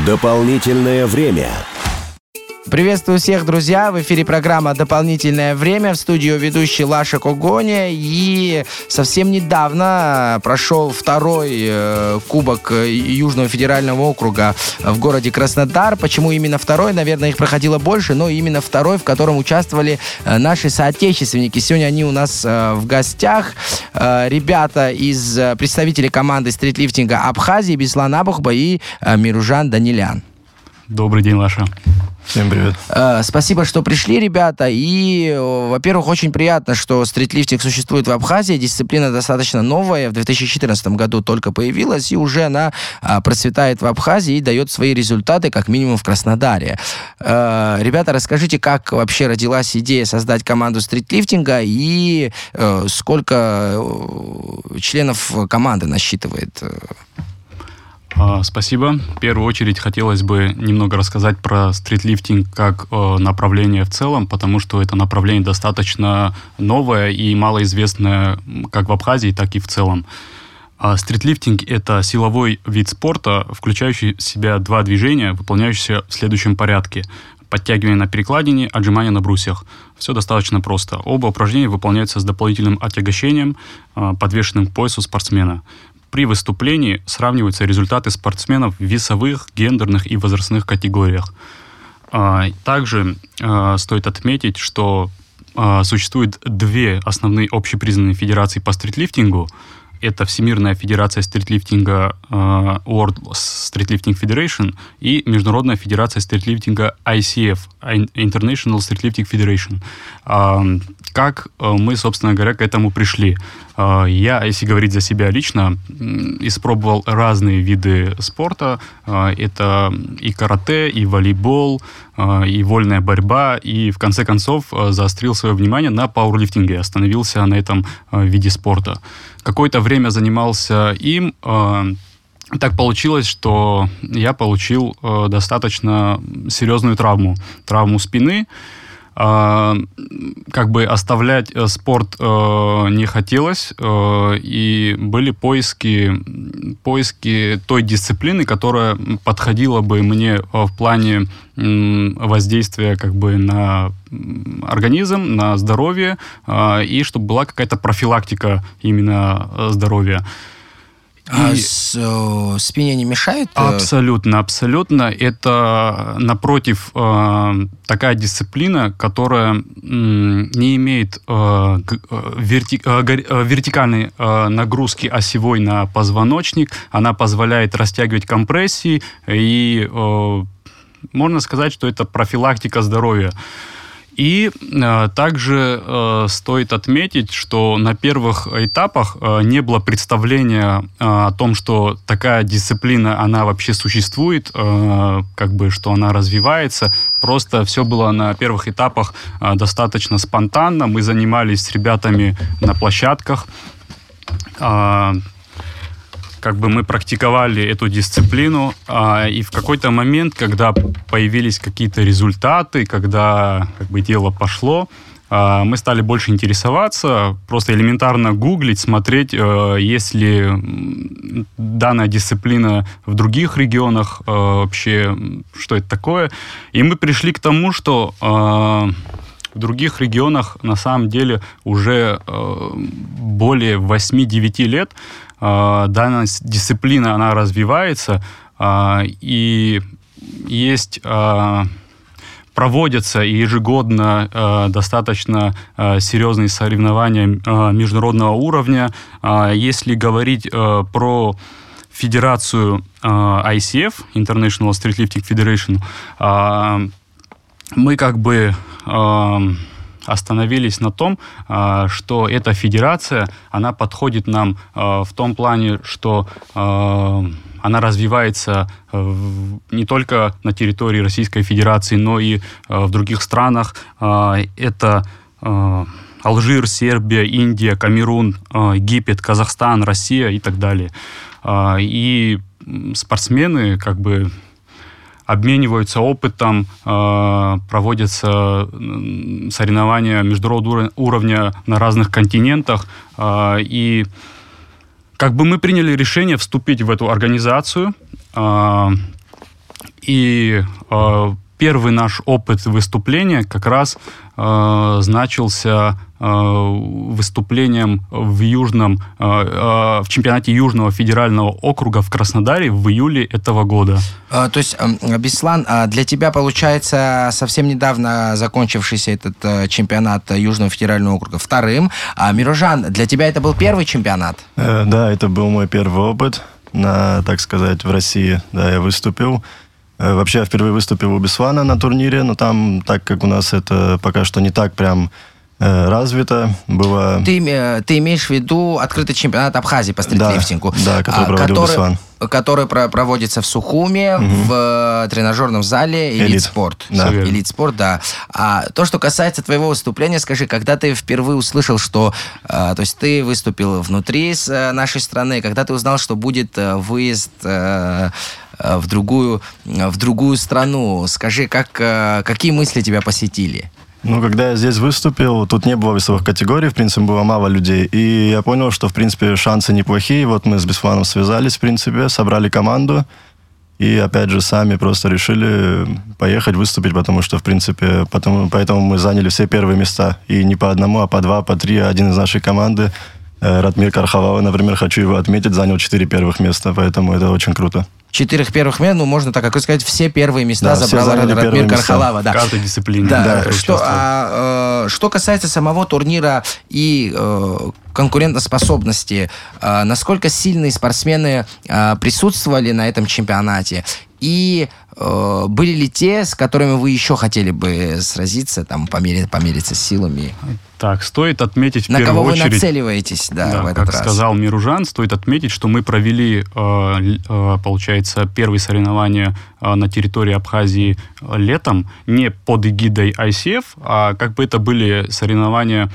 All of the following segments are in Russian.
Дополнительное время. Приветствую всех, друзья! В эфире программа «Дополнительное время». В студии ведущий Лаша Когоня. И совсем недавно прошел второй кубок Южного федерального округа в городе Краснодар. Почему именно второй? Наверное, их проходило больше, но именно второй, в котором участвовали наши соотечественники. Сегодня они у нас в гостях. Ребята из представителей команды стритлифтинга Абхазии Беслан Абухба и Миружан Данилян. Добрый день, Лаша. Всем привет. Спасибо, что пришли, ребята. И, во-первых, очень приятно, что стритлифтинг существует в Абхазии. Дисциплина достаточно новая. В 2014 году только появилась, и уже она процветает в Абхазии и дает свои результаты, как минимум, в Краснодаре. Ребята, расскажите, как вообще родилась идея создать команду стритлифтинга и сколько членов команды насчитывает? Спасибо. В первую очередь хотелось бы немного рассказать про стритлифтинг как направление в целом, потому что это направление достаточно новое и малоизвестное как в Абхазии, так и в целом. Стритлифтинг – это силовой вид спорта, включающий в себя два движения, выполняющиеся в следующем порядке. Подтягивание на перекладине, отжимание на брусьях. Все достаточно просто. Оба упражнения выполняются с дополнительным отягощением, подвешенным к поясу спортсмена. При выступлении сравниваются результаты спортсменов в весовых, гендерных и возрастных категориях. Также стоит отметить, что существует две основные общепризнанные федерации по стритлифтингу. Это Всемирная федерация стритлифтинга World Streetlifting Federation и Международная федерация стритлифтинга ICF, International Streetlifting Federation. Как мы, собственно говоря, к этому пришли? Я, если говорить за себя лично, испробовал разные виды спорта. Это и карате, и волейбол, и вольная борьба. И в конце концов заострил свое внимание на пауэрлифтинге. Остановился на этом виде спорта. Какое-то время занимался им. Так получилось, что я получил достаточно серьезную травму спины. Как бы оставлять спорт не хотелось, и были поиски той дисциплины, которая подходила бы мне в плане воздействия как бы на организм, на здоровье, и чтобы была какая-то профилактика именно здоровья. Спине не мешает? Абсолютно. Это, напротив, такая дисциплина, которая не имеет вертикальной нагрузки осевой на позвоночник. Она позволяет растягивать компрессии, и можно сказать, что это профилактика здоровья. И также стоит отметить, что на первых этапах не было представления о том, что такая дисциплина, она вообще существует, как бы, что она развивается. Просто все было на первых этапах достаточно спонтанно. Мы занимались с ребятами на площадках. Как бы мы практиковали эту дисциплину, и в какой-то момент, когда появились какие-то результаты, когда как бы дело пошло, мы стали больше интересоваться, просто элементарно гуглить, смотреть, есть ли данная дисциплина в других регионах, вообще, что это такое. И мы пришли к тому, что в других регионах на самом деле уже более 8-9 лет данная дисциплина, она развивается, и есть, проводятся ежегодно достаточно серьезные соревнования международного уровня. Если говорить про федерацию ICF, International Streetlifting Federation, мы как бы остановились на том, что эта федерация, она подходит нам в том плане, что она развивается не только на территории Российской Федерации, но и в других странах. Это Алжир, Сербия, Индия, Камерун, Египет, Казахстан, Россия и так далее. И спортсмены как бы обмениваются опытом, проводятся соревнования международного уровня на разных континентах. И как бы мы приняли решение вступить в эту организацию. И первый наш опыт выступления как раз значился выступлением в чемпионате Южного федерального округа в Краснодаре в июле этого года. То есть, Беслан, для тебя, получается, совсем недавно закончившийся этот чемпионат Южного федерального округа вторым. Мирожан, для тебя это был первый чемпионат? Да, это был мой первый опыт, так сказать, в России. Да, я выступил. Вообще, я впервые выступил у Беслана на турнире, но там, так как у нас это пока что не так прям развито было... Ты имеешь в виду открытый чемпионат Абхазии по стритлифтингу? Да, который проводил Беслан. Который проводится в Сухуме, в тренажерном зале «Элит-спорт». Да. «Элит-спорт», да. То, что касается твоего выступления, скажи, когда ты впервые услышал, что... То есть ты выступил внутри нашей страны, когда ты узнал, что будет выезд в другую страну, скажи, какие мысли тебя посетили? Когда я здесь выступил, тут не было весовых категорий, в принципе, было мало людей. И я понял, что, в принципе, шансы неплохие. Вот мы с Бесланом связались, в принципе, собрали команду. И, опять же, сами просто решили поехать выступить, потому что, в принципе, поэтому мы заняли все первые места. И не по одному, а по два, по три. Один из нашей команды, Ратмир Кархалава, например, хочу его отметить, занял 4 первых места. Поэтому это очень круто. 4 первых мест, можно так как сказать, все первые места забрал Ратмир Кархалава. Да. В каждой дисциплине. Да. Что касается самого турнира и конкурентоспособности, насколько сильные спортсмены присутствовали на этом чемпионате? И были ли те, с которыми вы еще хотели бы сразиться, помериться силами? Так, стоит отметить в первую очередь... На кого вы нацеливаетесь, в этот раз? Как сказал Миружан, стоит отметить, что мы провели, получается, первые соревнования на территории Абхазии летом, не под эгидой ICF, а как бы это были соревнования...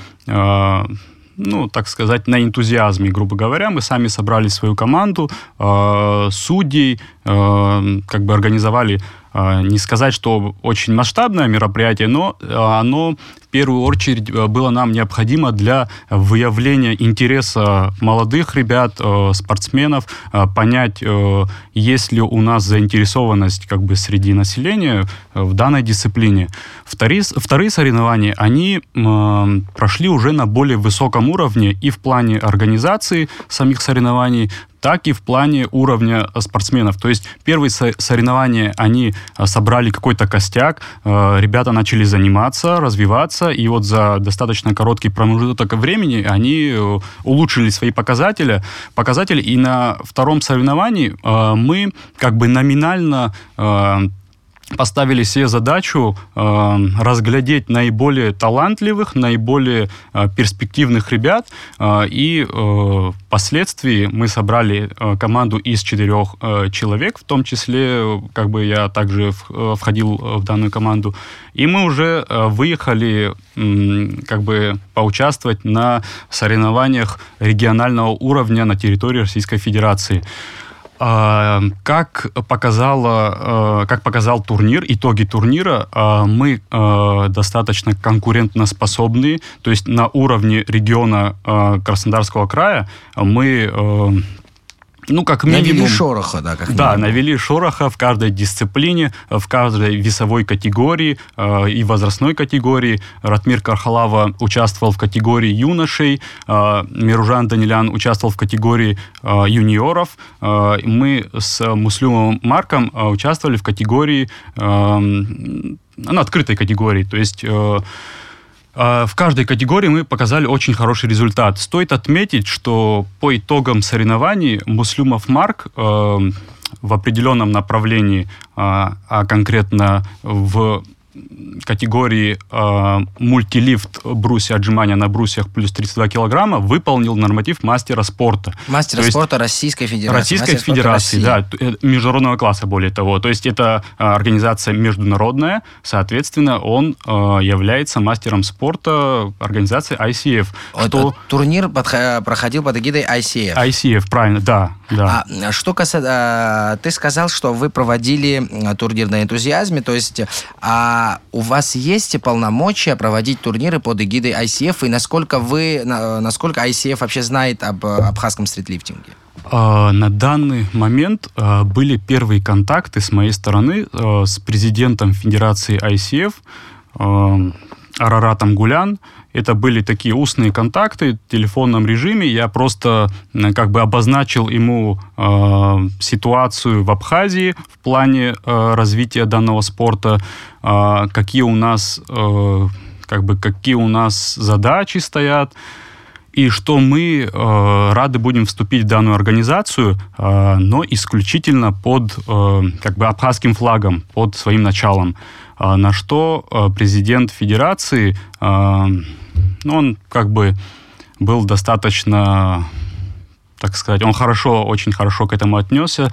так сказать, на энтузиазме, грубо говоря. Мы сами собрали свою команду, судей, как бы организовали, не сказать, что очень масштабное мероприятие, но оно в первую очередь было нам необходимо для выявления интереса молодых ребят, спортсменов, понять, есть ли у нас заинтересованность как бы среди населения в данной дисциплине. Вторые соревнования, они прошли уже на более высоком уровне и в плане организации самих соревнований, так и в плане уровня спортсменов. То есть первые соревнования, они собрали какой-то костяк, ребята начали заниматься, развиваться, и вот за достаточно короткий промежуток времени они улучшили свои показатели, и на втором соревновании мы как бы номинально поставили себе задачу разглядеть наиболее талантливых, наиболее перспективных ребят, и впоследствии мы собрали команду из 4 человек, в том числе, как бы я также входил в данную команду, и мы уже выехали как бы поучаствовать на соревнованиях регионального уровня на территории Российской Федерации. Как показал турнир, итоги турнира, мы достаточно конкурентоспособны, то есть на уровне региона Краснодарского края мы... как минимум... Навели шороха, да, как минимум. Да, навели шороха в каждой дисциплине, в каждой весовой категории и возрастной категории. Ратмир Кархалава участвовал в категории юношей, Миружан Данилян участвовал в категории юниоров. Мы с Муслюмовым Марком участвовали в категории, открытой категории, то есть... В каждой категории мы показали очень хороший результат. Стоит отметить, что по итогам соревнований Муслюмов Марк в определенном направлении, а конкретно в категории мультилифт брусья отжимания на брусьях плюс 32 килограмма выполнил норматив мастера спорта. Мастера спорта Российской Федерации. Российской Федерации, да, международного класса, более того. То есть это организация международная, соответственно, он является мастером спорта организации ICF. Турнир проходил под эгидой ICF. ICF, правильно, да. Что касается... Ты сказал, что вы проводили турнир на энтузиазме, то есть... у вас есть полномочия проводить турниры под эгидой ICF, и насколько ICF вообще знает об абхазском стритлифтинге? На данный момент были первые контакты с моей стороны с президентом Федерации ICF Араратом Гулян. Это были такие устные контакты в телефонном режиме. Я просто как бы обозначил ему ситуацию в Абхазии в плане развития данного спорта, какие у нас задачи стоят, и что мы рады будем вступить в данную организацию, но исключительно под абхазским флагом, под своим началом. На что президент Федерации, он был достаточно, так сказать, он очень хорошо к этому отнесся.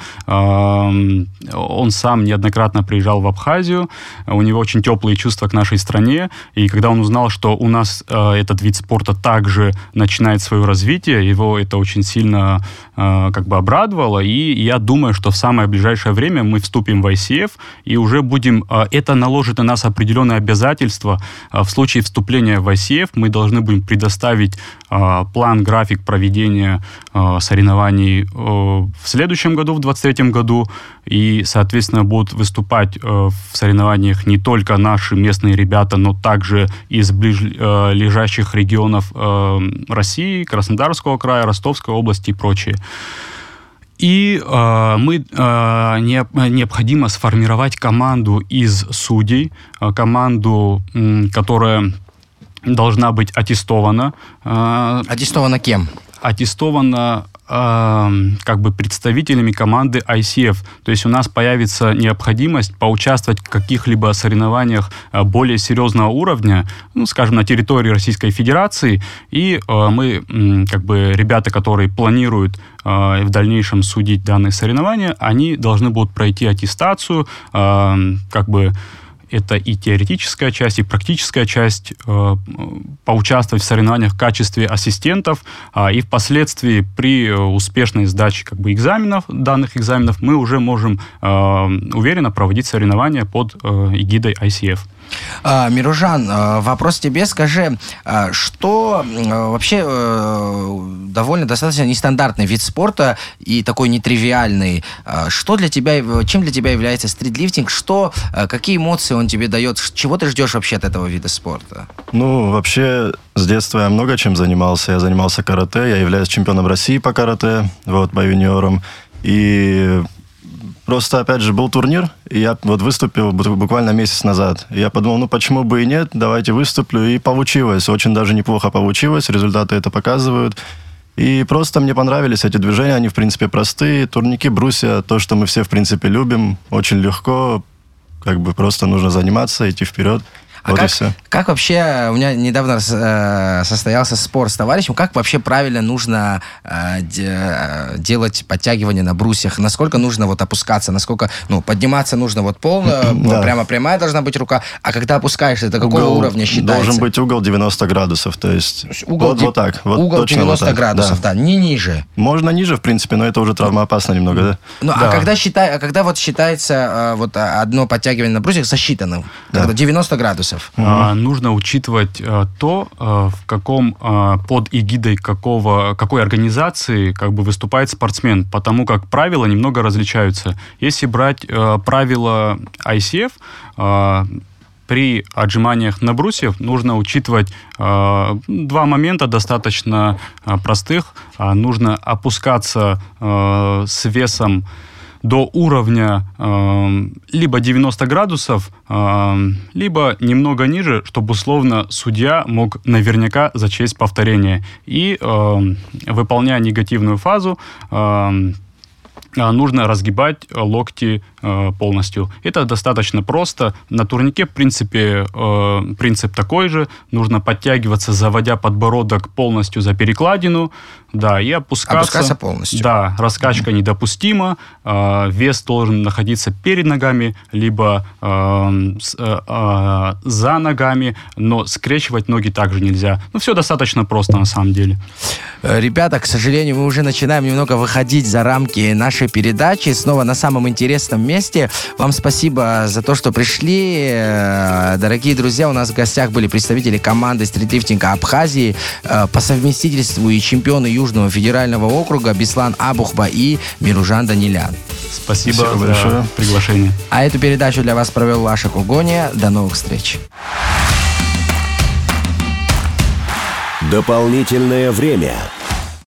Он сам неоднократно приезжал в Абхазию, у него очень теплые чувства к нашей стране, и когда он узнал, что у нас этот вид спорта также начинает свое развитие, его это очень сильно обрадовало, и я думаю, что в самое ближайшее время мы вступим в ICF, и уже это наложит на нас определенные обязательства. В случае вступления в ICF мы должны будем предоставить план, график проведения соревнований в следующем году, в 2023 году, и, соответственно, будут выступать в соревнованиях не только наши местные ребята, но также из ближайших регионов России, Краснодарского края, Ростовской области и прочее. И необходимо сформировать команду из судей, команду, которая должна быть аттестована. Аттестована кем? Аттестована представителями команды ICF. То есть у нас появится необходимость поучаствовать в каких-либо соревнованиях более серьезного уровня, скажем, на территории Российской Федерации. И мы, ребята, которые планируют в дальнейшем судить данные соревнования, они должны будут пройти аттестацию, это и теоретическая часть, и практическая часть, поучаствовать в соревнованиях в качестве ассистентов, и впоследствии при успешной сдаче данных экзаменов мы уже можем уверенно проводить соревнования под эгидой ICF. Миружан, вопрос тебе. Скажи, что вообще довольно достаточно нестандартный вид спорта и такой нетривиальный. Чем для тебя является стритлифтинг? Какие эмоции он тебе дает? Чего ты ждешь вообще от этого вида спорта? Вообще, с детства я много чем занимался. Я занимался карате, я являюсь чемпионом России по карате, по юниорам. И просто, опять же, был турнир, и я выступил буквально месяц назад. И я подумал, почему бы и нет, давайте выступлю. И получилось, очень даже неплохо получилось, результаты это показывают. И просто мне понравились эти движения, они, в принципе, простые. Турники, брусья, то, что мы все, в принципе, любим, очень легко, просто нужно заниматься, идти вперед. Как вообще, у меня недавно состоялся спор с товарищем, как вообще правильно нужно делать подтягивания на брусьях? Насколько нужно опускаться, насколько, подниматься нужно прямо прямая должна быть рука, а когда опускаешься, это какого уровня считается? Должен быть угол 90 градусов, то есть угол 90 градусов, да, не ниже. Можно ниже, в принципе, но это уже травмоопасно немного, да? А когда считается одно подтягивание на брусьях засчитанным, когда 90 градусов? Нужно учитывать то, под эгидой какой организации выступает спортсмен, потому как правила немного различаются. Если брать правила ICF, при отжиманиях на брусьях нужно учитывать два момента достаточно простых. Нужно опускаться с весом до уровня либо 90 градусов, либо немного ниже, чтобы условно судья мог наверняка зачесть повторение. И, выполняя негативную фазу, нужно разгибать локти полностью. Это достаточно просто. На турнике, в принципе, принцип такой же. Нужно подтягиваться, заводя подбородок полностью за перекладину, и опускаться полностью. Да, раскачка недопустима. Вес должен находиться перед ногами, либо за ногами, но скрещивать ноги также нельзя. Все достаточно просто на самом деле. Ребята, к сожалению, мы уже начинаем немного выходить за рамки нашей передачи. Снова на самом интересном месте. Вам спасибо за то, что пришли. Дорогие друзья, у нас в гостях были представители команды стритлифтинга Абхазии, по совместительству и чемпионы Южного федерального округа Беслан Абухба и Миружан Данилян. Спасибо большое за приглашение. А эту передачу для вас провел Лаша Когония. До новых встреч. Дополнительное время.